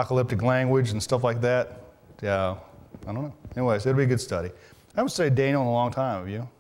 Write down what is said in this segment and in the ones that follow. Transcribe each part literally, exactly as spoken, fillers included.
apocalyptic language and stuff like that. Yeah, I don't know. Anyways, it'll be a good study. I haven't studied Daniel in a long time, have you?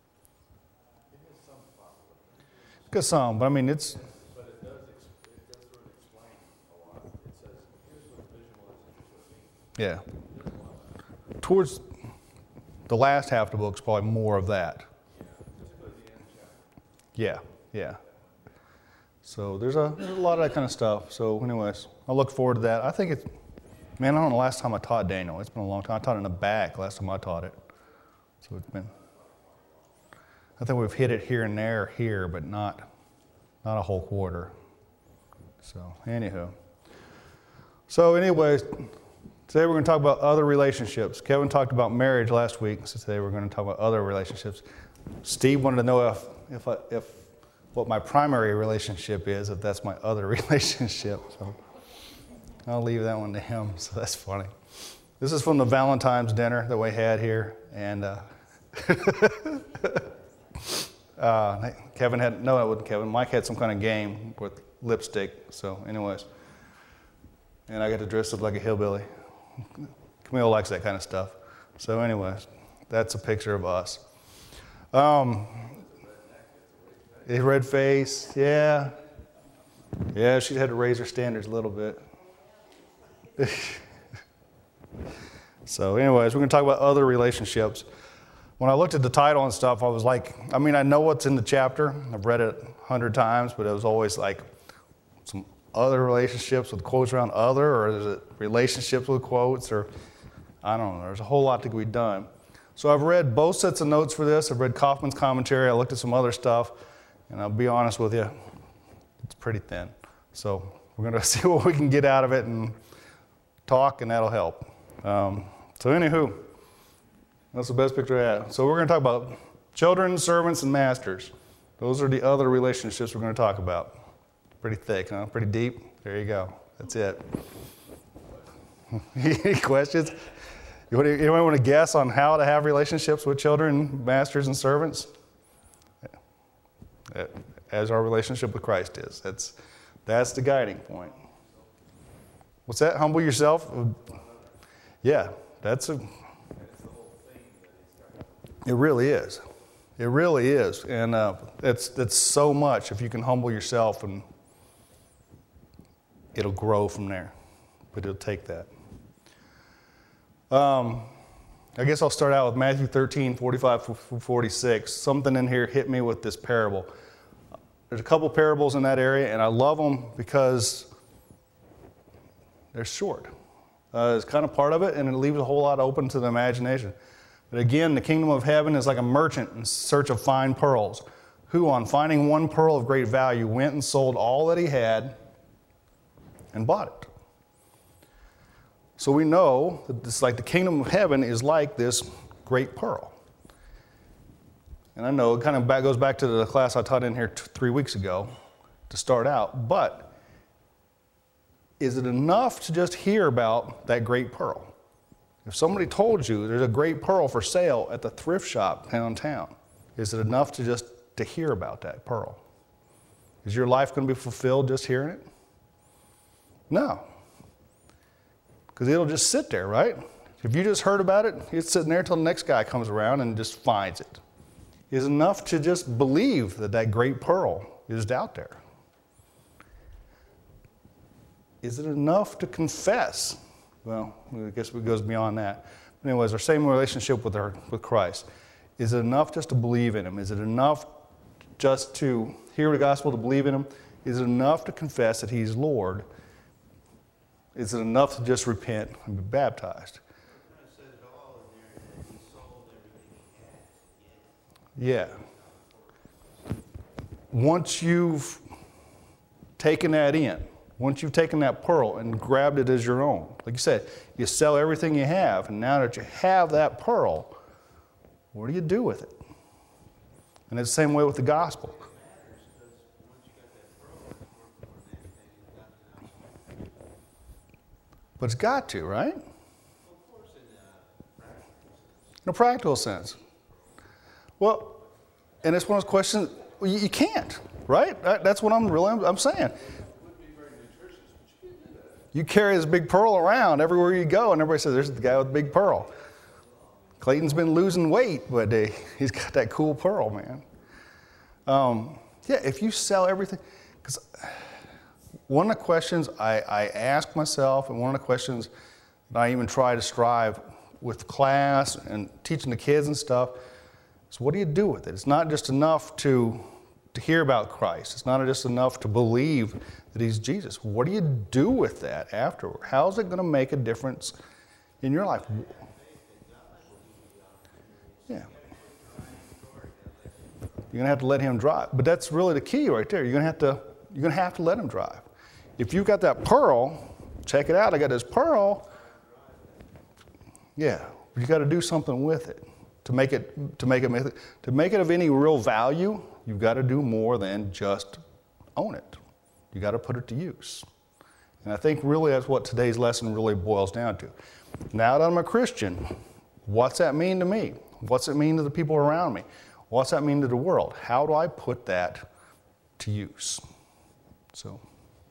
Got some, but I mean, it's... But it does, it does sort of explain a lot. It says, here's what the vision was, and here's what it means. Yeah. Towards the last half of the book is probably more of that. Yeah, particularly the end chapter. Yeah, yeah. So there's a, there's a lot of that kind of stuff. So anyways, I look forward to that. I think it's, man, I don't know the last time I taught Daniel. It's been a long time. I taught it in the back last time I taught it. So it's been, I think we've hit it here and there here, but not, not a whole quarter. So anywho. So anyways, today we're going to talk about other relationships. Kevin talked about marriage last week, so today we're going to talk about other relationships. Steve wanted to know if, if, I, if what my primary relationship is, if that's my other relationship. So I'll leave that one to him, so that's funny. This is from the Valentine's dinner that we had here, and uh, uh, Kevin had, no, it wasn't Kevin, Mike had some kind of game with lipstick, so anyways. And I got to dress up like a hillbilly. Camille likes that kind of stuff. So anyways, that's a picture of us. Um, a red face, yeah. Yeah, she had to raise her standards a little bit. So anyways, we're going to talk about other relationships. When I looked at the title and stuff, I was like, I mean, I know what's in the chapter. I've read it a hundred times, but it was always like some other relationships with quotes around other, or is it relationships with quotes, or I don't know. There's a whole lot to be done. So I've read both sets of notes for this. I've read Kaufman's commentary. I looked at some other stuff, and I'll be honest with you, it's pretty thin. So we're going to see what we can get out of it and talk, and that'll help. Um, so anywho, that's the best picture I have. So we're going to talk about children, servants, and masters. Those are the other relationships we're going to talk about. Pretty thick, huh? Pretty deep. There you go. That's it. Any questions? Anyone want to guess on how to have relationships with children, masters, and servants? As our relationship with Christ is. That's, that's the guiding point. What's that? Humble yourself? Yeah, that's a... It really is. It really is. And uh, it's, it's so much if you can humble yourself, and it'll grow from there. But it'll take that. Um, I guess I'll start out with Matthew thirteen, forty-five, forty-six. Something in here hit me with this parable. There's a couple parables in that area, and I love them because they're short. Uh, it's kind of part of it, and it leaves a whole lot open to the imagination. But again, the kingdom of heaven is like a merchant in search of fine pearls, who, on finding one pearl of great value, went and sold all that he had and bought it. So we know that it's like the kingdom of heaven is like this great pearl. And I know it kind of back, goes back to the class I taught in here t- three weeks ago to start out, but is it enough to just hear about that great pearl? If somebody told you there's a great pearl for sale at the thrift shop downtown, is it enough to just to hear about that pearl? Is your life going to be fulfilled just hearing it? No. Because it'll just sit there, right? If you just heard about it, it's sitting there until the next guy comes around and just finds it. Is enough to just believe that that great pearl is out there? Is it enough to confess? Well, I guess it goes beyond that. But anyways, our same relationship with our with Christ. Is it enough just to believe in Him? Is it enough just to hear the gospel, to believe in Him? Is it enough to confess that He's Lord? Is it enough to just repent and be baptized? Yeah. Once you've taken that in, once you've taken that pearl and grabbed it as your own, like you said, you sell everything you have, and now that you have that pearl, what do you do with it? And it's the same way with the gospel. But it's got to, right? In a practical sense. Well, and it's one of those questions, well, you, you can't, right? That, that's what I'm really I'm saying. You carry this big pearl around everywhere you go, and everybody says, there's the guy with the big pearl. Clayton's been losing weight, but uh, he's got that cool pearl, man. Um, yeah, if you sell everything, because one of the questions I, I ask myself, and one of the questions that I even try to strive with class and teaching the kids and stuff, is what do you do with it? It's not just enough to, to hear about Christ. It's not just enough to believe that he's Jesus. What do you do with that afterward? How is it going to make a difference in your life? Yeah. You're going to have to let him drive. But that's really the key right there. You're going to have to, you're going to have to let him drive. If you've got that pearl, check it out. I got this pearl. Yeah, you got to do something with it to make it to make it to make it of any real value. You've got to do more than just own it. You got to put it to use. And I think really that's what today's lesson really boils down to. Now that I'm a Christian, what's that mean to me? What's it mean to the people around me? What's that mean to the world? How do I put that to use? So,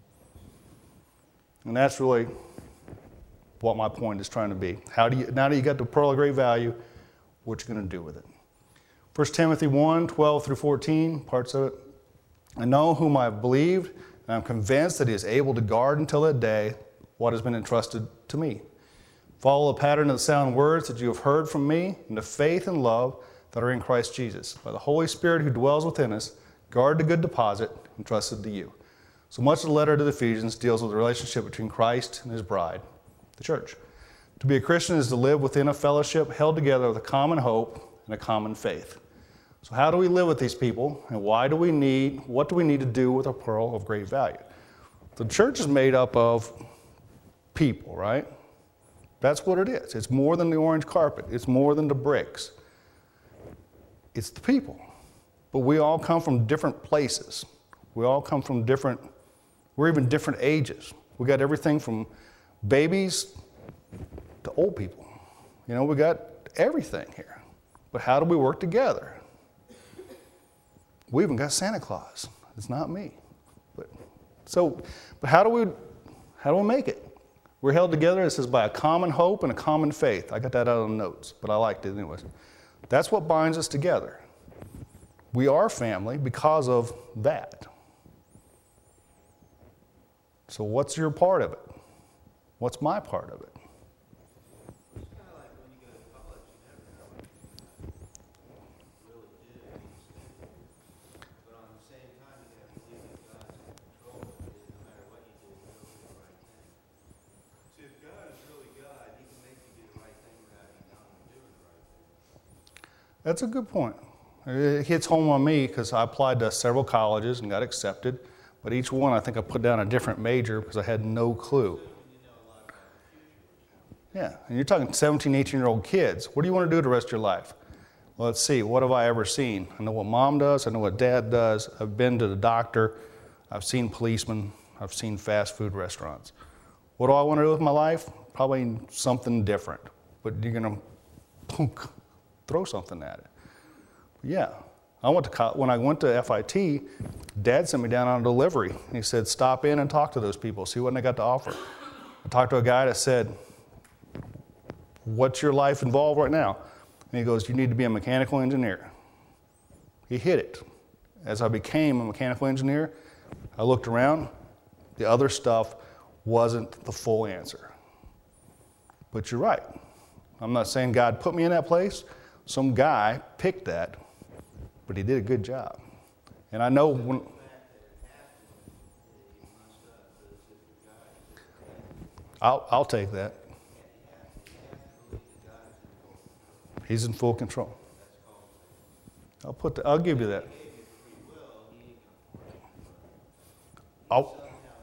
and that's really what my point is trying to be. How do you, now that you got the pearl of great value, what you going to do with it? First Timothy one, twelve through fourteen, parts of it. I know whom I have believed, and I'm convinced that he is able to guard until that day what has been entrusted to me. Follow the pattern of the sound words that you have heard from me, and the faith and love that are in Christ Jesus. By the Holy Spirit who dwells within us, guard the good deposit entrusted to you. So much of the letter to the Ephesians deals with the relationship between Christ and his bride, the church. To be a Christian is to live within a fellowship held together with a common hope and a common faith. So how do we live with these people, and why do we need, what do we need to do with a pearl of great value? The church is made up of people, right? That's what it is. It's more than the orange carpet. It's more than the bricks. It's the people. But we all come from different places. We all come from different, we're even different ages. We got everything from babies to old people. You know, we got everything here. But how do we work together? We even got Santa Claus. It's not me. But so, but how do we how do we make it? We're held together, it says, by a common hope and a common faith. I got that out of the notes, but I liked it anyways. That's what binds us together. We are family because of that. So what's your part of it? What's my part of it? It's kind of like when you go to college, you never know what you really do. But on the same time, you have to believe that God's in control of it. No matter what you do, you'll do the right thing. See, if God is really God, he can make you do the right thing without you knowing you're doing the right thing. That's a good point. It hits home on me because I applied to several colleges and got accepted. But each one, I think I put down a different major because I had no clue. Yeah, and you're talking seventeen, eighteen-year-old kids. What do you want to do the rest of your life? Well, let's see. What have I ever seen? I know what mom does. I know what dad does. I've been to the doctor. I've seen policemen. I've seen fast food restaurants. What do I want to do with my life? Probably something different. But you're going to throw something at it. Yeah. I went to co- when I went to F I T, Dad sent me down on a delivery. He said, stop in and talk to those people, see what they got to offer. I talked to a guy that said, what's your life involved right now? And he goes, you need to be a mechanical engineer. He hit it. As I became a mechanical engineer, I looked around. The other stuff wasn't the full answer. But you're right. I'm not saying God put me in that place. Some guy picked that. But he did a good job. And I know when... I'll, I'll take that. He's in full control. I'll put the, I'll give you that. I'll,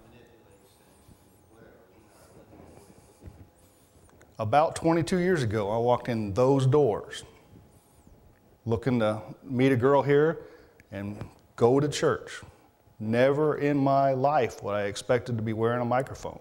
about twenty-two years ago, I walked in those doors looking to meet a girl here and go to church. Never in my life would I expected to be wearing a microphone.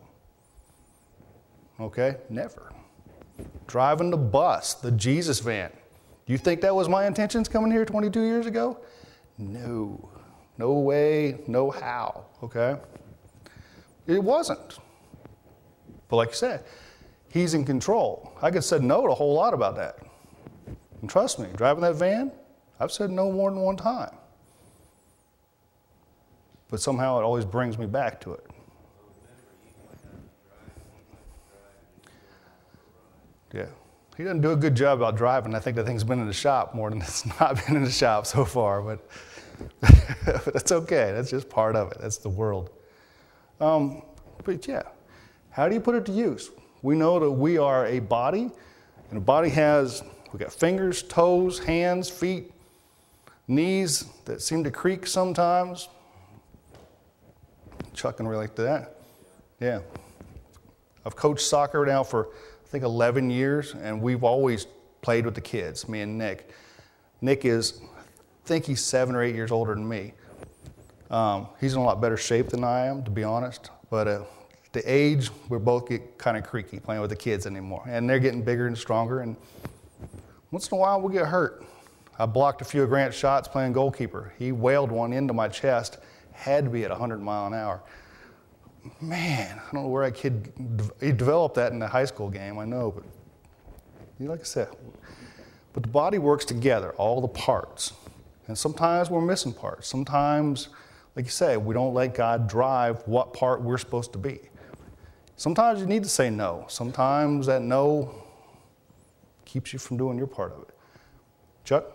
Okay? Never. Driving the bus, the Jesus van. Do you think that was my intentions coming here twenty-two years ago? No. No way, no how. Okay? It wasn't. But like you said, he's in control. I could have said no to a whole lot about that. And trust me, driving that van, I've said no more than one time. But somehow it always brings me back to it. Yeah. He doesn't do a good job about driving. I think that thing's been in the shop more than it's not been in the shop so far. But, but that's okay. That's just part of it. That's the world. Um, but yeah, how do you put it to use? We know that we are a body, and a body has, we got fingers, toes, hands, feet, knees that seem to creak sometimes. Chuck can relate to that. Yeah. I've coached soccer now for, I think, eleven years, and we've always played with the kids, me and Nick. Nick is, I think he's seven or eight years older than me. Um, he's in a lot better shape than I am, to be honest. But uh, the age, we both get kind of creaky playing with the kids anymore. And they're getting bigger and stronger, and once in a while we get hurt. I blocked a few of Grant's shots playing goalkeeper. He wailed one into my chest, had to be at one hundred mile an hour. Man, I don't know where that kid, he developed that in the high school game, I know, but like I said, but the body works together, all the parts. And sometimes we're missing parts. Sometimes, like you say, we don't let God drive what part we're supposed to be. Sometimes you need to say no. Sometimes that no keeps you from doing your part of it. Chuck?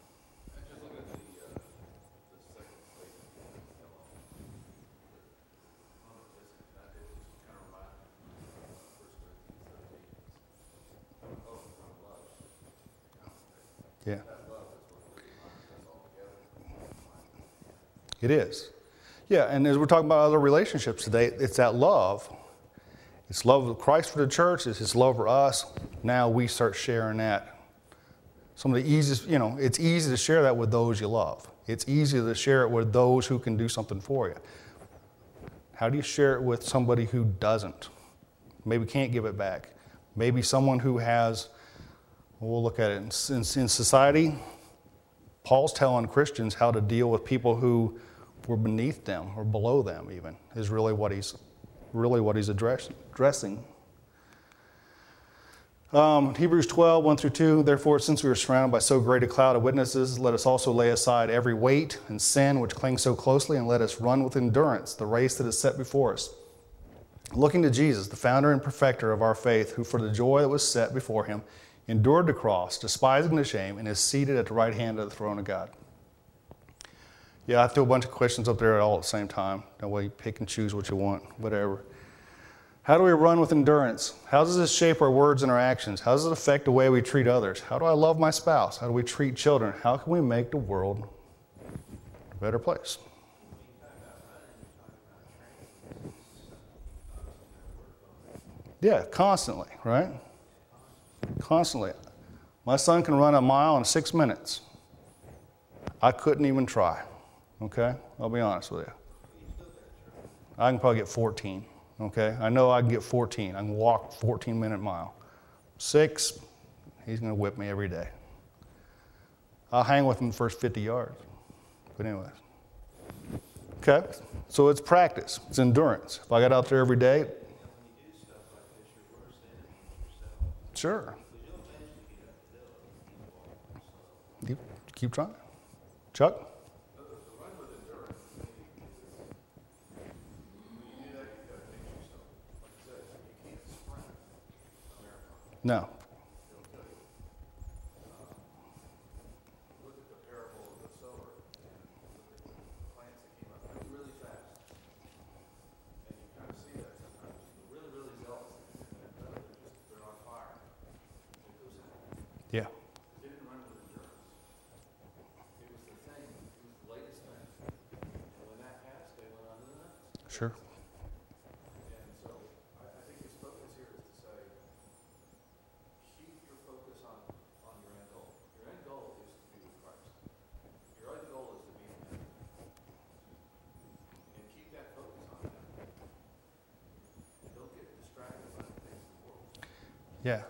Yeah. It is. Yeah, and as we're talking about other relationships today, it's that love. It's love of Christ for the church. It's His love for us. Now we start sharing that. Some of the easiest, you know, it's easy to share that with those you love. It's easy to share it with those who can do something for you. How do you share it with somebody who doesn't? Maybe can't give it back. Maybe someone who has, well, we'll look at it in, in, in society. Paul's telling Christians how to deal with people who were beneath them or below them even, is really what he's really what he's address, addressing. Um, Hebrews twelve, one through two, therefore, since we are surrounded by so great a cloud of witnesses, let us also lay aside every weight and sin which clings so closely, and let us run with endurance the race that is set before us. Looking to Jesus, the founder and perfecter of our faith, who for the joy that was set before him endured the cross, despising the shame, and is seated at the right hand of the throne of God. Yeah, I threw a bunch of questions up there all at the same time. That way you pick and choose what you want, whatever. How do we run with endurance? How does this shape our words and our actions? How does it affect the way we treat others? How do I love my spouse? How do we treat children? How can we make the world a better place? Yeah, constantly, right? Constantly. My son can run a mile in six minutes. I couldn't even try, okay? I'll be honest with you. I can probably get fourteen. Okay, I know I can get fourteen. I can walk fourteen minute mile. Six, he's going to whip me every day. I'll hang with him the first fifty yards. But anyways. Okay, so it's practice. It's endurance. If I got out there every day. Sure. You keep trying. Chuck? No. Look at the parable of the sower. The plants that came up really fast. And you kind of see that sometimes. They're really, really zealous. And they're just, they're on fire. It goes in. Yeah. They didn't run with endurance. It was the thing. It was the latest thing. And when that passed, they went on to the next. Sure. And so I, I think his focus here is to say, keep your focus on, on your end goal. Your end goal is to be with Christ. Your end goal is to be with Him. And keep that focus on Him. And don't get distracted by the things of the world. Yeah.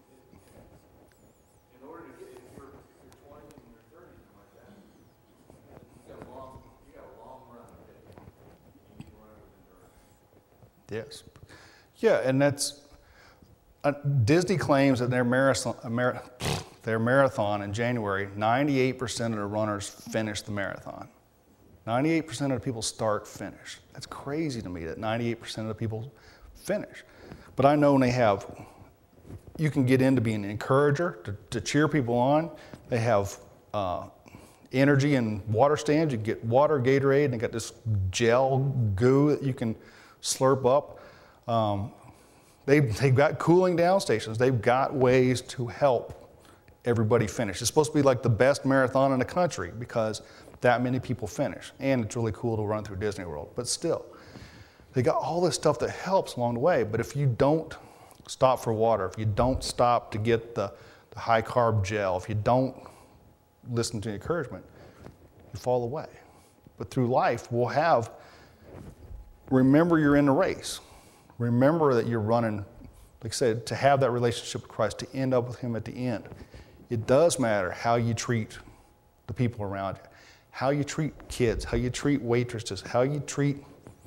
In order to get, if you're, if you're twenty and you're thirty, something like that, you got a long, you got a long run ahead of you. You need to run it with endurance. Yes. Yeah, and that's uh, Disney claims that their marathon, Mar- their marathon in January, ninety-eight percent of the runners finish the marathon. ninety-eight percent of the people start finish. That's crazy to me that ninety-eight percent of the people finish. But I know they have, you can get into being an encourager, to, to cheer people on. They have uh, energy and water stands. You get water, Gatorade, and they got this gel goo that you can slurp up. Um, they, they've got cooling down stations. They've got ways to help everybody finish. It's supposed to be like the best marathon in the country because that many people finish. And it's really cool to run through Disney World. But still, they got all this stuff that helps along the way. But if you don't stop for water, if you don't stop to get the, the high carb gel, if you don't listen to encouragement, you fall away. But through life, we'll have, remember you're in the race. Remember that you're running, like I said, to have that relationship with Christ, to end up with Him at the end. It does matter how you treat the people around you, how you treat kids, how you treat waitresses, how you treat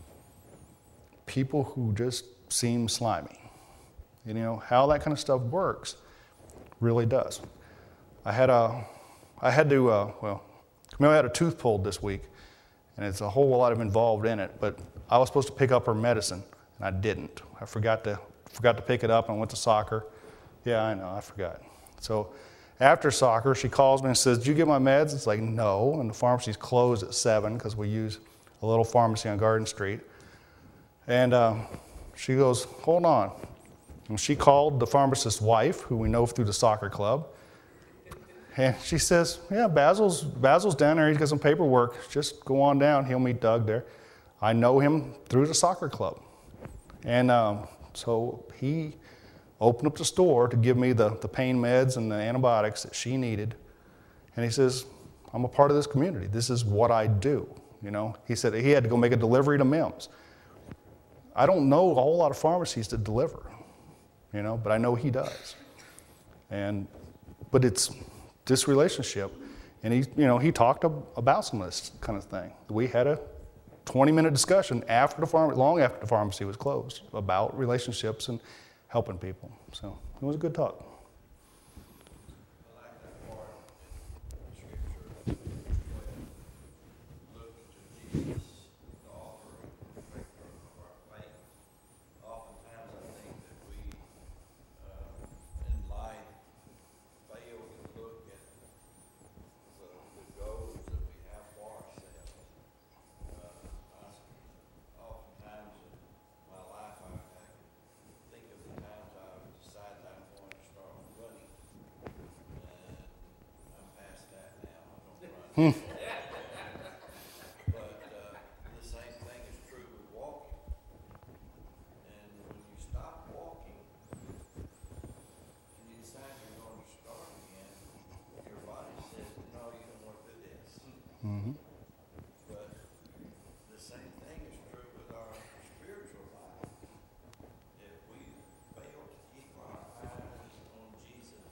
people who just seem slimy. You know, how that kind of stuff works really does. I had a, I had to, uh, well, I, mean, I had a tooth pulled this week, and it's a whole lot of involved in it, but I was supposed to pick up her medicine, and I didn't. I forgot to, forgot to pick it up and went to soccer. Yeah, I know, I forgot. So after soccer, she calls me and says, "Did you get my meds?" It's like, no, and the pharmacy's closed at seven because we use a little pharmacy on Garden Street. And uh, she goes, "Hold on." And she called the pharmacist's wife, who we know through the soccer club. And she says, "Yeah, Basil's, Basil's down there. He's got some paperwork. Just go on down. He'll meet Doug there." I know him through the soccer club. And um, so he opened up the store to give me the, the pain meds and the antibiotics that she needed. And he says, "I'm a part of this community. This is what I do." You know, he said he had to go make a delivery to Mims. I don't know a whole lot of pharmacies that deliver, you know, but I know he does. And, but it's this relationship. And he, you know, he talked about some of this kind of thing. We had a twenty minute discussion after the farm, long after the pharmacy was closed, about relationships and helping people. So it was a good talk. I like that part in Scripture, look to Jesus, the author and perfecter of our faith. Oftentimes I think that we, uh, in life, fail to look at the, the goals that we have for ourselves. Uh, I, oftentimes in my life, I, I can think of the times I decided I'm going to start running. And I'm past that now. I don't run. But uh, the same thing is true with walking. And when you stop walking and you decide you're going to start again, your body says, "No, you don't want to do this." Mm-hmm. But the same thing is true with our spiritual life. If we fail to keep our eyes on Jesus,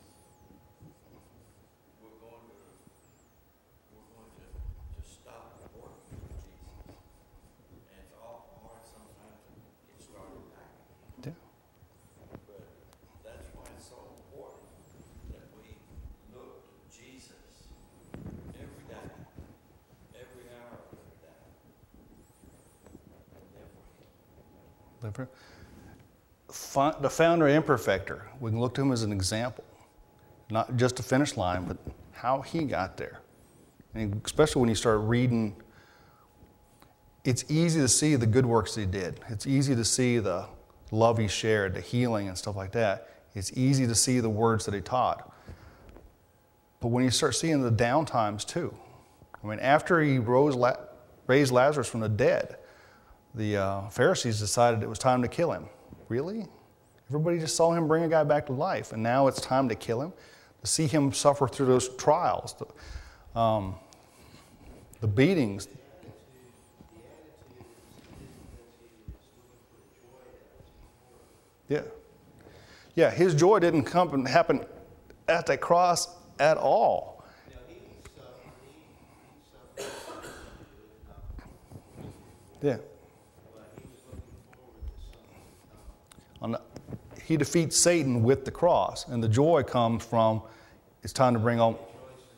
we're going to we're going to, to stop working for Jesus. And it's awful hard sometimes to get started back again. Yeah. But that's why it's so important that we look to Jesus every day, every hour of every day, and live for Him. Live for- Fi- The founder and perfecter, we can look to him as an example. Not just a finish line, but how he got there. And especially when you start reading, it's easy to see the good works that he did. It's easy to see the love he shared, the healing and stuff like that. It's easy to see the words that he taught. But when you start seeing the down times too, I mean, after he rose, La- raised Lazarus from the dead, the uh, Pharisees decided it was time to kill him. Really? Everybody just saw him bring a guy back to life, and now it's time to kill him? To see him suffer through those trials, the, um, the beatings. Yeah. Yeah, his joy didn't come and happen at the cross at all. Yeah. On the, he defeats Satan with the cross, and the joy comes from it's time to bring all.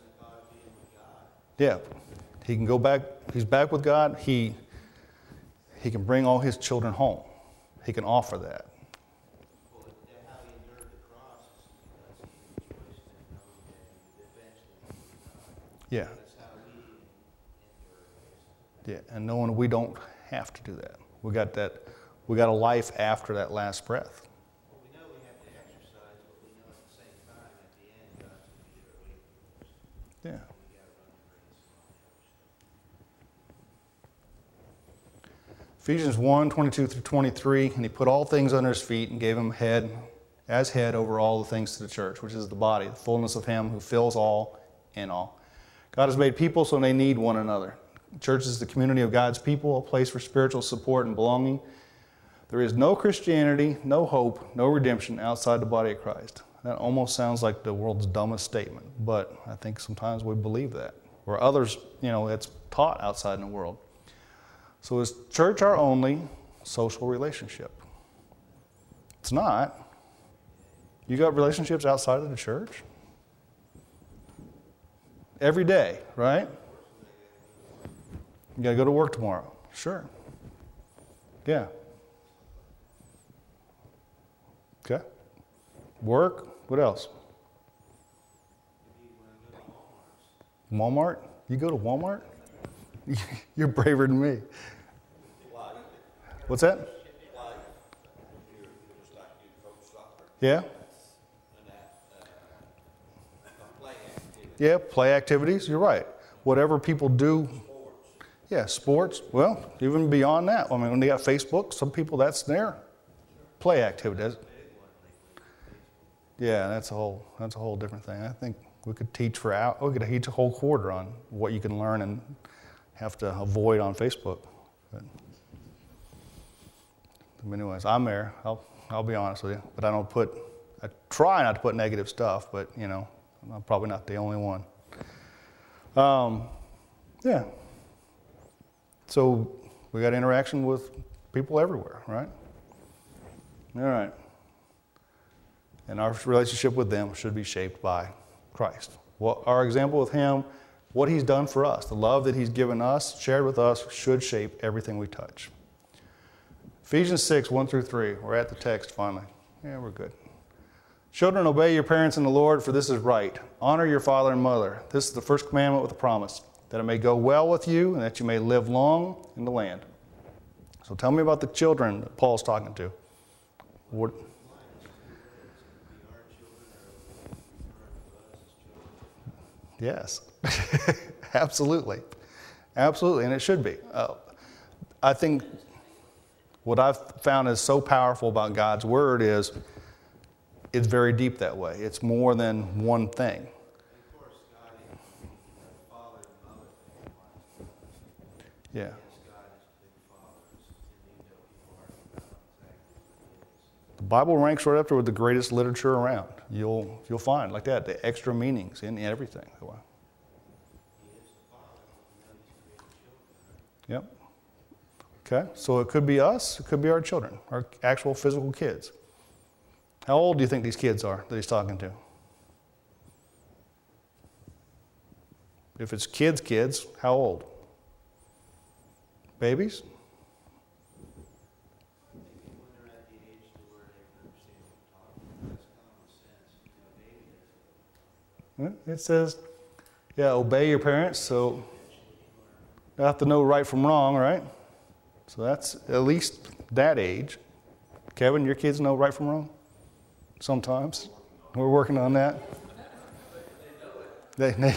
Yeah, he can go back. He's back with God. He he can bring all his children home. He can offer that. Well, how he endured the cross is because he rejoiced in knowing that eventually he would die. Yeah. That's how we endure it. Yeah, and knowing we don't have to do that. We got that. We got a life after that last breath. Well, we know we have to exercise, but we know at the same time, at the end, God's going to be there waiting for us. Yeah. We got to run the race and all the other stuff. Ephesians one, twenty-two through twenty-three, and he put all things under his feet and gave him head, as head over all the things to the church, which is the body, the fullness of him who fills all in all. God has made people so they need one another. The church is the community of God's people, a place for spiritual support and belonging. There is no Christianity, no hope, no redemption outside the body of Christ. That almost sounds like the world's dumbest statement, but I think sometimes we believe that. Or others, you know, it's taught outside in the world. So is church our only social relationship? It's not. You got relationships outside of the church? Every day, right? You got to go to work tomorrow. Sure. Yeah. Okay. Work. What else? Walmart? You go to Walmart? You're braver than me. What's that? Yeah? Yeah, play activities. You're right. Whatever people do. Yeah, sports. Well, even beyond that. I mean, when they got Facebook, some people, that's their play activity. Yeah, that's a whole that's a whole different thing. I think we could teach for out. We could teach a whole quarter on what you can learn and have to avoid on Facebook. But anyways, I'm there. I'll I'll be honest with you, but I don't put. I try not to put negative stuff, but you know, I'm probably not the only one. Um, yeah. So we got interaction with people everywhere, right? All right. And our relationship with them should be shaped by Christ. Well, our example with him, what he's done for us, the love that he's given us, shared with us, should shape everything we touch. Ephesians six, one through three. We're at the text finally. Yeah, we're good. Children, obey your parents in the Lord, for this is right. Honor your father and mother. This is the first commandment with a promise, that it may go well with you and that you may live long in the land. So tell me about the children that Paul's talking to. What? Yes, absolutely. Absolutely, and it should be. Uh, I think what I've found is so powerful about God's Word is it's very deep that way. It's more than one thing. Of course, God is the father and mother thing. Yeah. Yes, God is big fathers, and we know people are about exactly what it is. The Bible ranks right up there with the greatest literature around. You'll you'll find like that the extra meanings in everything. He is the father, we know he's created children. Yep. Okay, so it could be us, it could be our children, our actual physical kids. How old do you think these kids are that he's talking to? If it's kids' kids, how old? Babies? I think when they're at the age to where they can understand what we're talking about, that's common sense. You know, baby doesn't. It says, yeah, obey your parents, so they have to know right from wrong, right? So that's at least that age. Kevin, your kids know right from wrong? Sometimes. We're working on that. They, they,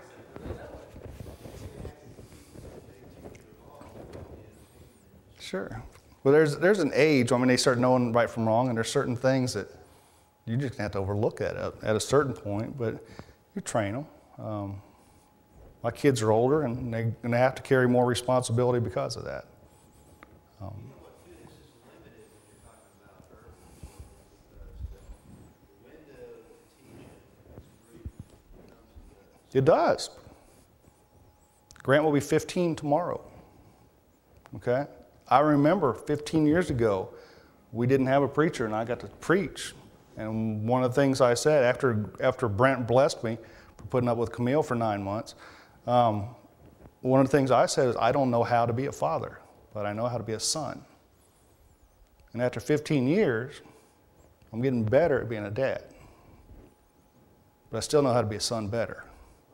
sure. Well, there's there's an age, I mean, they start knowing right from wrong, and there's certain things that you just have to overlook at a, at a certain point, but you train them. Um, my kids are older, and they, and they have to carry more responsibility because of that. Um, You know what, too, this is limited when you're talking about early children, because the, the window to teach it is brief. You know, It does. Grant will be fifteen tomorrow. Okay? I remember fifteen years ago we didn't have a preacher, and I got to preach. And one of the things I said after after Brent blessed me for putting up with Camille for nine months, um, one of the things I said is, I don't know how to be a father, but I know how to be a son. And after fifteen years, I'm getting better at being a dad. But I still know how to be a son better.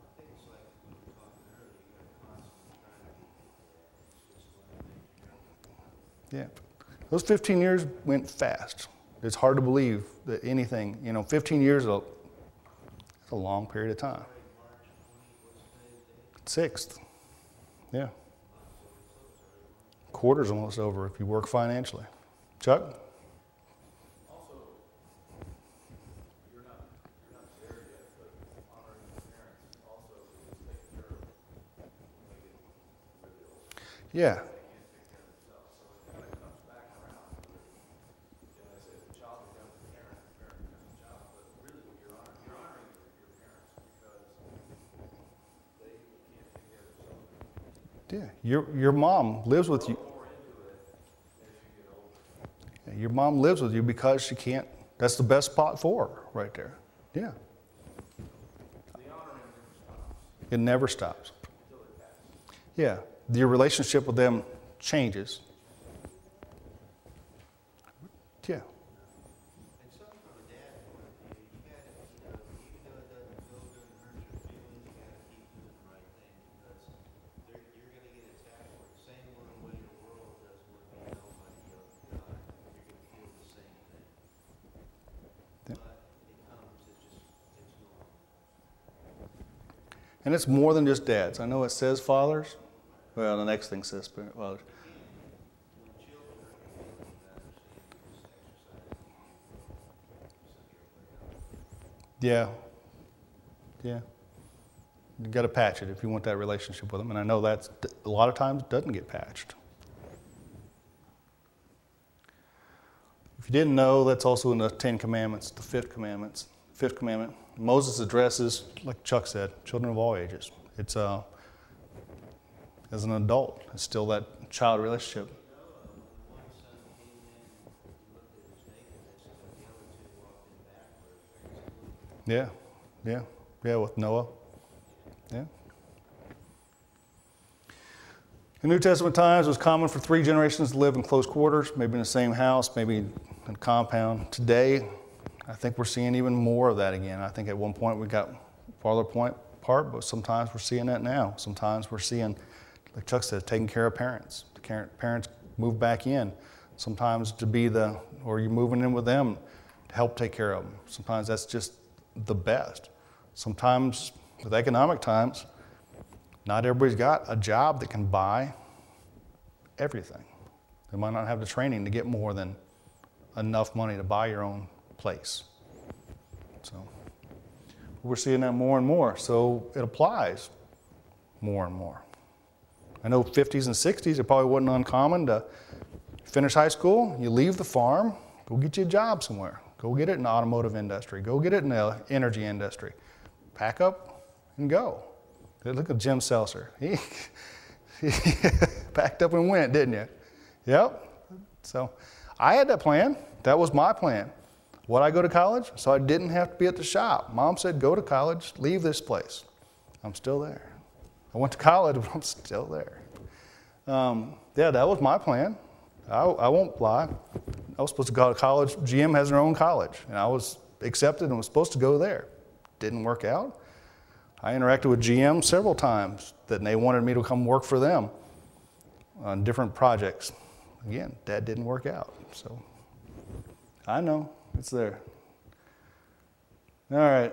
Yeah. Those fifteen years went fast. It's hard to believe that anything, you know, fifteen years is a, a long period of time. Sixth. Yeah. Quarter's almost over if you work financially. Chuck? Also, you're not, you're not there yet, but honoring your parents also is taking care of them when they get really old. Yeah. They can't take care of themselves, so it kind of comes back around. You know, they say the child becomes the parent, the parent becomes the child, but really what you're honoring, you're honoring your, your parents because they can't take care of themselves. Yeah. Your your mom lives with you. Your mom lives with you because she can't. That's the best spot for her right there. Yeah. The honoring never stops. It never stops. Until it passes. Yeah. Your relationship with them changes. Yeah. And something from a dad's point of view, you gotta, you know, even though it doesn't feel good and hurt your feelings, you gotta keep doing the right thing because they're, you're gonna get attacked with the same little way the world does with me, nobody of God. You're gonna feel the same thing. Yeah. But it comes, it just, it's normal. And it's more than just dads. I know it says fathers. Well, the next thing says fathers. When children are feeling that, so you can just exercise. Yeah. Yeah. You got to patch it if you want that relationship with them. And I know that's a lot of times doesn't get patched. If you didn't know, that's also in the Ten Commandments, the fifth commandments. Fifth commandment. Moses addresses, like Chuck said, children of all ages. It's uh, as an adult, it's still that child relationship. One son came in and looked at his nakedness, but the other two walked in backwards. Yeah, yeah, yeah, with Noah. Yeah. In New Testament times, it was common for three generations to live in close quarters, maybe in the same house, maybe in a compound. Today, I think we're seeing even more of that again. I think at one point we got farther point apart, but sometimes we're seeing that now. Sometimes we're seeing, like Chuck said, taking care of parents. The parents move back in. Sometimes to be the, or you're moving in with them to help take care of them. Sometimes that's just the best. Sometimes with economic times, not everybody's got a job that can buy everything. They might not have the training to get more than enough money to buy your own place. So we're seeing that more and more. So it applies more and more. I know fifties and sixties, it probably wasn't uncommon to finish high school, you leave the farm, go get you a job somewhere. Go get it in the automotive industry. Go get it in the energy industry. Pack up and go. Look at Jim Seltzer. He, he packed up and went, didn't you? Yep. So I had that plan. That was my plan. Would I go to college? So I didn't have to be at the shop. Mom said, go to college, leave this place. I'm still there. I went to college, but I'm still there. Um, yeah, that was my plan. I, I won't lie. I was supposed to go to college. G M has their own college, and I was accepted and was supposed to go there. Didn't work out. I interacted with G M several times that they wanted me to come work for them on different projects. Again, that didn't work out. So I know it's there. All right.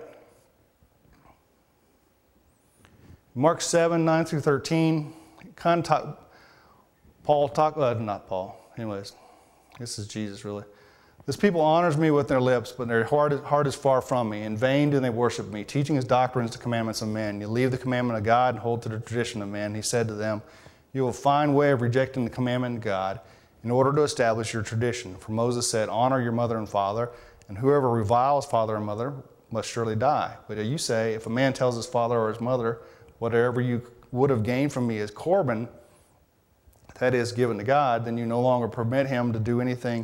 Mark seven, nine through thirteen. Kind of talk, Paul talk, uh, not Paul. Anyways, this is Jesus really. This people honors me with their lips, but their heart is, heart is far from me. In vain do they worship me, teaching his doctrines the commandments of men. You leave the commandment of God and hold to the tradition of men. He said to them, you will find way of rejecting the commandment of God in order to establish your tradition. For Moses said, honor your mother and father, and whoever reviles father and mother must surely die. But you say, if a man tells his father or his mother, whatever you would have gained from me is Corban, that is given to God, then you no longer permit him to do anything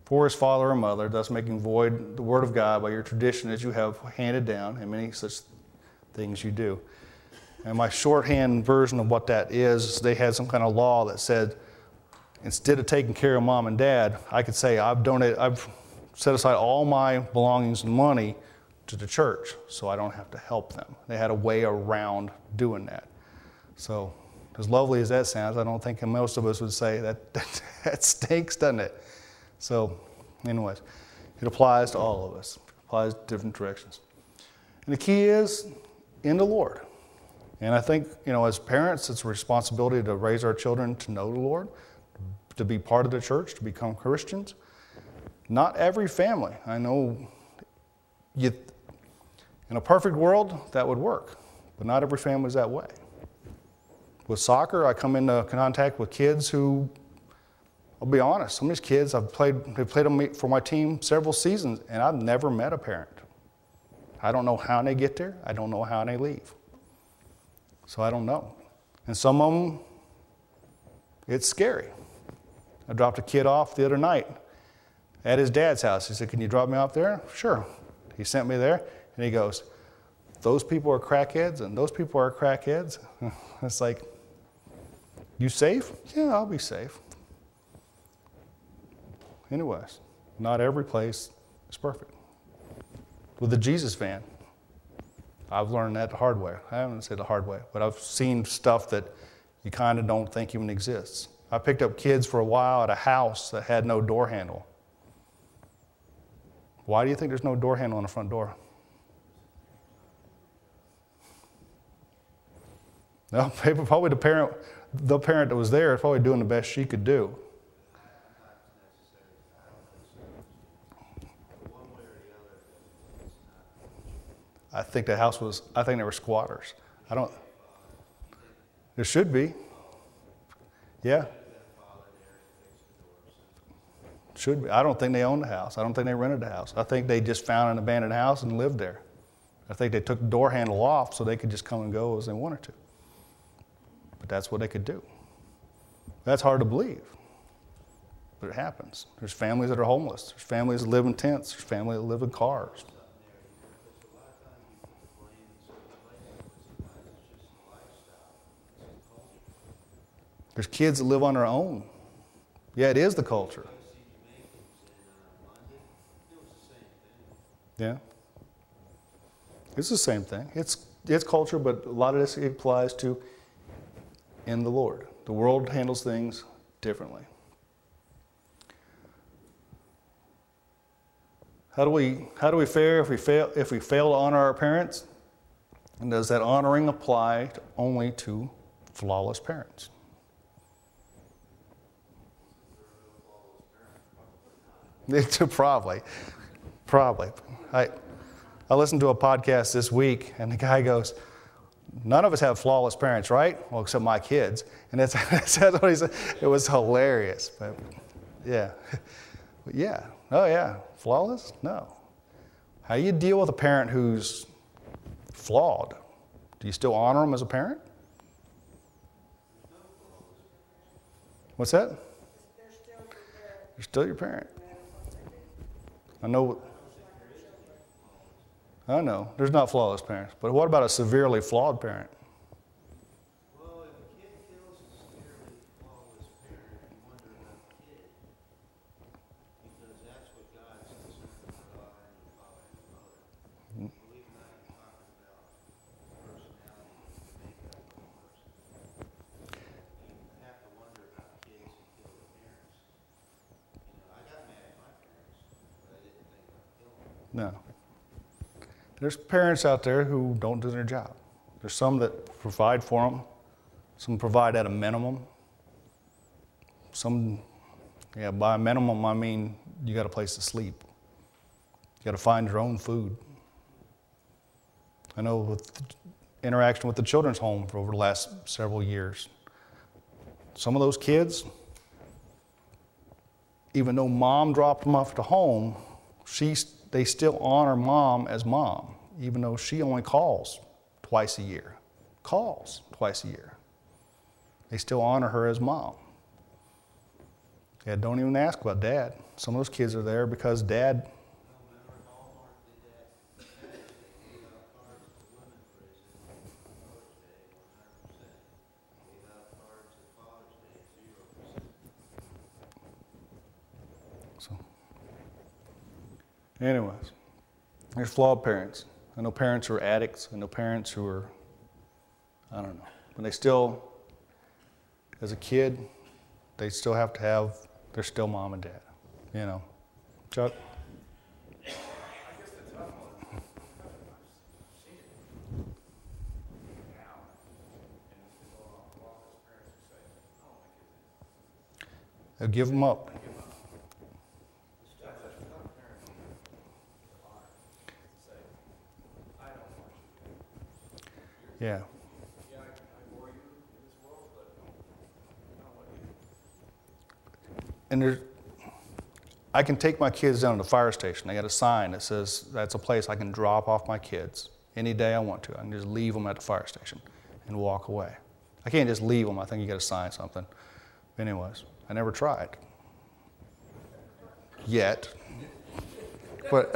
for his father or mother, thus making void the word of God by your tradition as you have handed down, and many such things you do. And my shorthand version of what that is, they had some kind of law that said, instead of taking care of mom and dad, I could say, I've donated, I've set aside all my belongings and money to the church, so I don't have to help them. They had a way around doing that. So, as lovely as that sounds, I don't think most of us would say that that, that stinks, doesn't it? So, anyways, it applies to all of us. It applies to different directions. And the key is in the Lord. And I think, you know, as parents, it's a responsibility to raise our children to know the Lord, to be part of the church, to become Christians. Not every family. I know you, in a perfect world, that would work. But not every family is that way. With soccer, I come into contact with kids who, I'll be honest, some of these kids, I've played, they've played on me for my team several seasons, and I've never met a parent. I don't know how they get there. I don't know how they leave. So I don't know. And some of them, it's scary. I dropped a kid off the other night at his dad's house. He said, can you drop me off there? Sure. He sent me there, and he goes, those people are crackheads, and those people are crackheads. It's like, you safe? Yeah, I'll be safe. Anyways, not every place is perfect. With the Jesus van, I've learned that the hard way. I haven't said the hard way, but I've seen stuff that you kind of don't think even exists. I picked up kids for a while at a house that had no door handle. Why do you think there's no door handle on the front door? No, probably the parent, the parent that was there is probably doing the best she could do. I think the house was, I think they were squatters. I don't, there should be. Yeah. Should be. I don't think they owned the house. I don't think they rented the house. I think they just found an abandoned house and lived there. I think they took the door handle off so they could just come and go as they wanted to. But that's what they could do. That's hard to believe. But it happens. There's families that are homeless. There's families that live in tents. There's families that live in cars. There's kids that live on their own. Yeah, it is the culture. Yeah. It's the same thing. It's it's culture, but a lot of this applies to in the Lord. The world handles things differently. How do we how do we fare if we fail if we fail to honor our parents? And does that honoring apply to only to flawless parents? Probably. Probably. I I listened to a podcast this week, and the guy goes, none of us have flawless parents, right? Well, except my kids. And that's, that's what he said. It was hilarious. But yeah. Yeah. Oh, yeah. Flawless? No. How do you deal with a parent who's flawed? Do you still honor them as a parent? What's that? They're still your parent. They're still your parent. No matter what they do. I know. Just like your children. I know. There's not flawless parents. But what about a severely flawed parent? Well, if a kid kills a severely flawless parent, you wonder about the kid. Because that's what God's concerned about, honoring your father and your mother. Mm. Believe it or not, you're talking about personality and makeup of a person. You have to wonder about kids who kill their parents. You know, I got mad at my parents, but I didn't think I'd kill them. No. There's parents out there who don't do their job. There's some that provide for them. Some provide at a minimum. Some, yeah, by a minimum, I mean you got a place to sleep. You got to find your own food. I know with interaction with the children's home for over the last several years, some of those kids, even though mom dropped them off at home, she, they still honor mom as mom, even though she only calls twice a year. Calls twice a year. They still honor her as mom. Yeah, don't even ask about dad. Some of those kids are there because dad. So, anyways, there's flawed parents. I know parents who are addicts. I know parents who are, I don't know, but they still, as a kid, they still have to have, they're still mom and dad, you know. Chuck? I guess the tough one, I've seen it now, and it's been going on for a while, as parents who say, oh, my kids, They'll give them up. I give up. That's a tough parent to honor, to say, I don't want you. Yeah. Yeah, I, I bore you in this world, but I don't want you. And there's, I can take my kids down to the fire station. They got a sign that says that's a place I can drop off my kids any day I want to. I can just leave them at the fire station and walk away. I can't just leave them. I think you got to sign something. Anyways, I never tried. Yet. But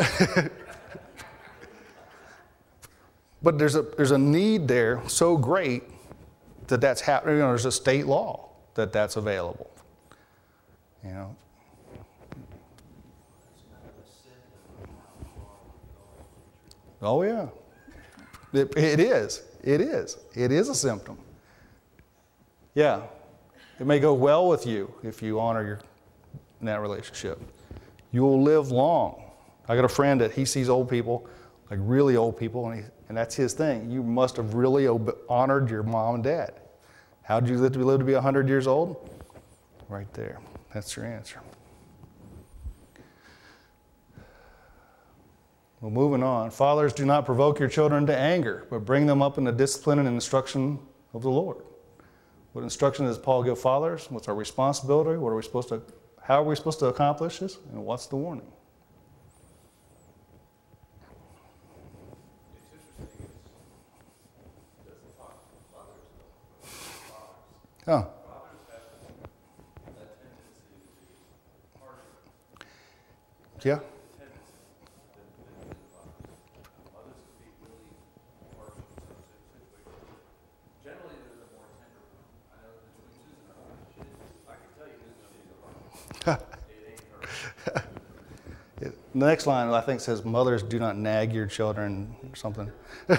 but there's a there's a need there so great that that's happening. You know, there's a state law that that's available. You know. Oh yeah, it, it is. It is. It is a symptom. Yeah, it may go well with you if you honor your in that relationship. You will live long. I got a friend that he sees old people, like really old people, and, he, and that's his thing. You must have really ob- honored your mom and dad. How did you live to, live to be one hundred years old? Right there. That's your answer. Well, moving on. Fathers, do not provoke your children to anger, but bring them up in the discipline and instruction of the Lord. What instruction does Paul give fathers? What's our responsibility? What are we supposed to, how are we supposed to accomplish this? And what's the warning? It's interesting, it's, it doesn't talk to mothers, though, but fathers. Oh, Fathers have that tendency to be harsher. yeah. Tendency than, than fathers. Mothers can be really harsh in some situations. Generally, there's a more tender one. I know between Susan and I, she is, I can tell you who's going to be the one. It ain't her. It- The next line, I think, says, mothers, do not nag your children, or something.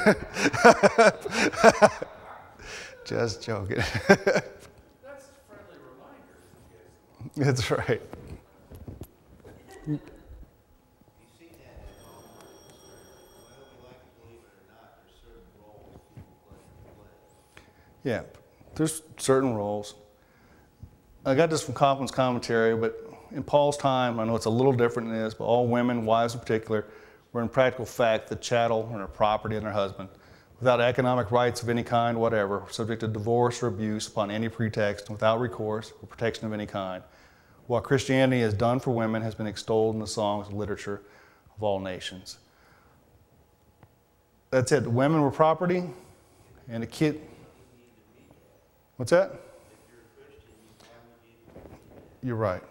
Just joking. That's a friendly reminder, yes. That's right. You see that in Hallmark, whether we like to believe it or not, there's certain roles people play in play. Yeah, there's certain roles. I got this from Kaufman's commentary, but in Paul's time, I know it's a little different than this, but all women, wives in particular, were in practical fact the chattel and their property and their husband, without economic rights of any kind whatever, subject to divorce or abuse upon any pretext, without recourse or protection of any kind. What Christianity has done for women has been extolled in the songs and literature of all nations. That's it. Women were property, and a kid. What's that? You're right.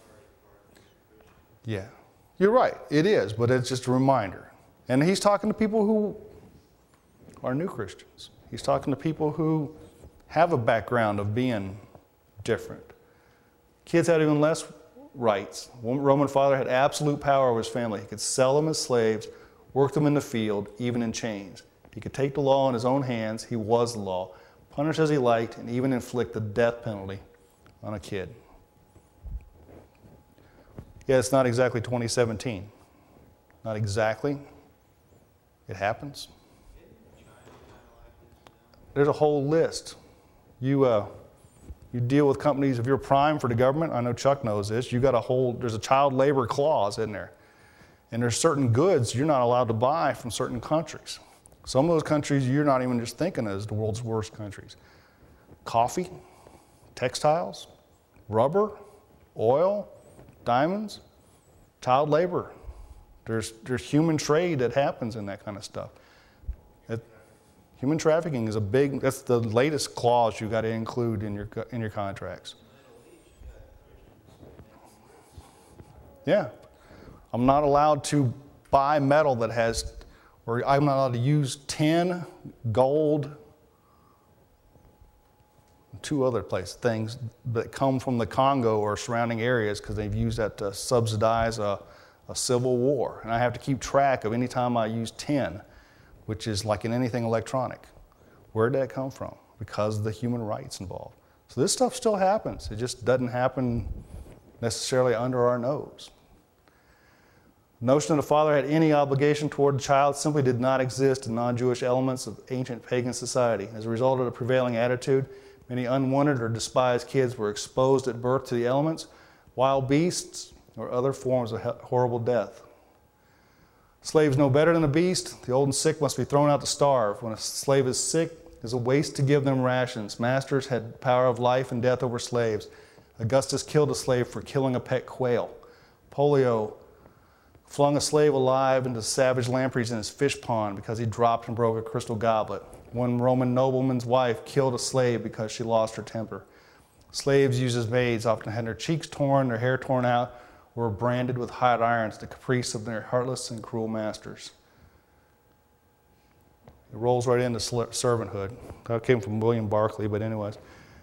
Yeah, you're right. It is, but it's just a reminder. And he's talking to people who are new Christians. He's talking to people who have a background of being different. Kids had even less rights. One Roman father had absolute power over his family. He could sell them as slaves, work them in the field, even in chains. He could take the law in his own hands. He was the law, punish as he liked, and even inflict the death penalty on a kid. Yeah, it's not exactly twenty seventeen. Not exactly. It happens. There's a whole list. You uh, you deal with companies, if you're prime for the government, I know Chuck knows this, you got a whole, there's a child labor clause in there. And there's certain goods you're not allowed to buy from certain countries. Some of those countries you're not even just thinking as the world's worst countries. Coffee, textiles, rubber, oil, diamonds, child labor. There's, there's human trade that happens in that kind of stuff. It, human trafficking is a big, that's the latest clause you got to include in your, in your contracts. Yeah. I'm not allowed to buy metal that has, or I'm not allowed to use tin, gold, two other place things that come from the Congo or surrounding areas because they've used that to subsidize a, a civil war. And I have to keep track of any time I use tin, which is like in anything electronic. Where did that come from? Because of the human rights involved. So this stuff still happens. It just doesn't happen necessarily under our nose. The notion that a father had any obligation toward the child simply did not exist in non-Jewish elements of ancient pagan society. As a result of the prevailing attitude, many unwanted or despised kids were exposed at birth to the elements, wild beasts, or other forms of horrible death. Slaves no better than a beast. The old and sick must be thrown out to starve. When a slave is sick, it is a waste to give them rations. Masters had power of life and death over slaves. Augustus killed a slave for killing a pet quail. Polio flung a slave alive into savage lampreys in his fish pond because he dropped and broke a crystal goblet. One Roman nobleman's wife killed a slave because she lost her temper. Slaves used as maids often had their cheeks torn, their hair torn out, or were branded with hot irons, the caprice of their heartless and cruel masters. It rolls right into servanthood. That came from William Barclay, but anyways.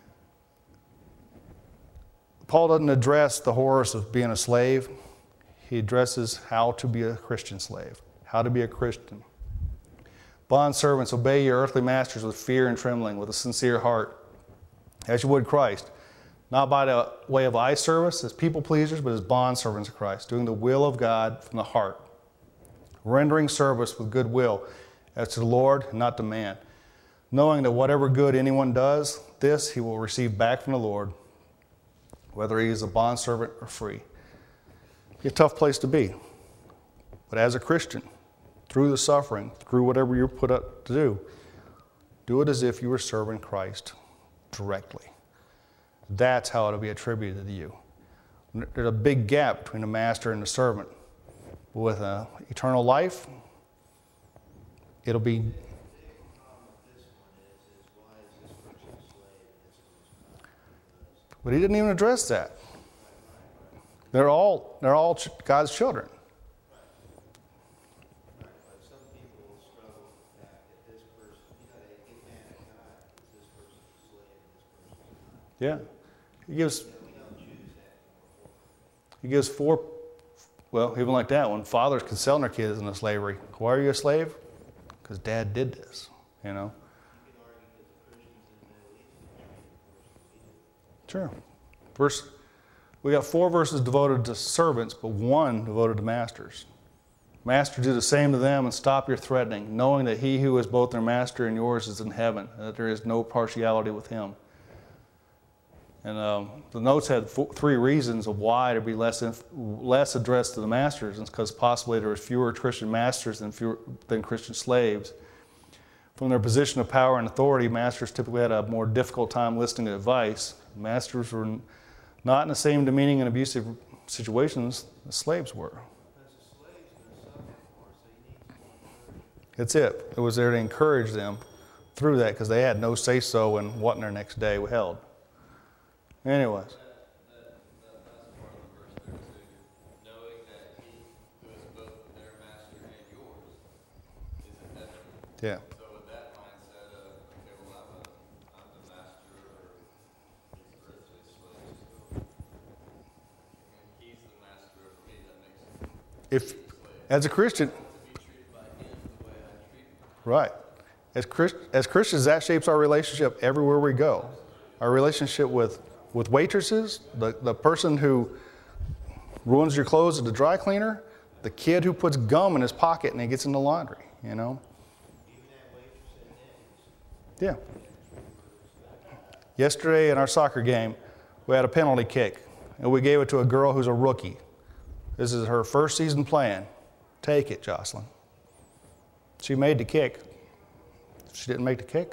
Paul doesn't address the horrors of being a slave. He addresses how to be a Christian slave, how to be a Christian. Bond servants, obey your earthly masters with fear and trembling, with a sincere heart, as you would Christ, not by the way of eye service as people pleasers, but as bond servants of Christ, doing the will of God from the heart, rendering service with good will, as to the Lord and not to man, knowing that whatever good anyone does, this he will receive back from the Lord, whether he is a bondservant or free. It's a tough place to be. But as a Christian, through the suffering, through whatever you're put up to do, do it as if you were serving Christ directly. That's how it'll be attributed to you. There's a big gap between the master and the servant. With uh, eternal life, it'll be... But he didn't even address that. They're all, they're all ch- God's children. But some people struggle with the fact that this person, you know, they get mad at God because this person's a slave and this person's not. Yeah. He gives, We don't choose that. he gives four, well, even like that one, fathers can sell their kids into slavery. Why are you a slave? Because dad did this, you know. You can argue that the Christians in the Middle East are treated worse than we do. Sure. Verse, we got four verses devoted to servants, but one devoted to masters. Master, do the same to them and stop your threatening, knowing that he who is both their master and yours is in heaven, and that there is no partiality with him. And um, the notes had four, three reasons of why to be less inf- less addressed to the masters, and it's because possibly there was fewer Christian masters than fewer, than Christian slaves. From their position of power and authority, masters typically had a more difficult time listening to advice. Masters were not in the same demeaning and abusive situations as slaves were. Because the slave's going to suffer more, so you need to encourage. That's it. It was there to encourage them through that because they had no say-so in what their next day held. Anyways. That, that, that last part of the verse there too, knowing that he who is both their master and yours is in heaven. Yeah. So with that mindset of, okay, well, I'm, a, I'm the master or these earthly slaves. So, and he's the master of me, that makes If, as a Christian, to be treated by him the way I treat him. right. As, Christ, as Christians, that shapes our relationship everywhere we go. Our relationship with, with waitresses, the, the person who ruins your clothes at the dry cleaner, the kid who puts gum in his pocket and he gets in the laundry, you know? Even that waitress at Denny's. Yeah. Yesterday in our soccer game, we had a penalty kick, and we gave it to a girl who's a rookie. This is her first season playing. Take it, Jocelyn. She made the kick. If she didn't make the kick,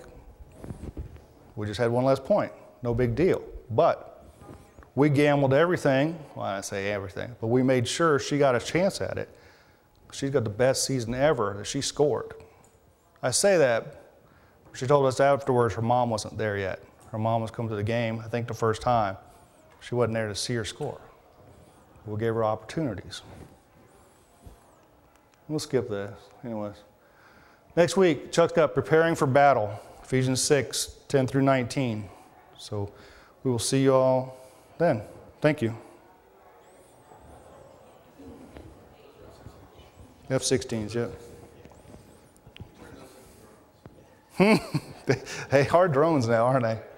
we just had one less point. No big deal. But we gambled everything. Well, I didn't say everything, but we made sure she got a chance at it. She's got the best season ever that she scored. I say that. She told us afterwards her mom wasn't there yet. Her mom was coming to the game, I think the first time. She wasn't there to see her score. We gave her opportunities. We'll skip this. Anyways. Next week, Chuck's got preparing for battle, Ephesians six, ten through nineteen. So we will see you all then. Thank you. F sixteens, yeah. Hey, hard drones now, aren't they?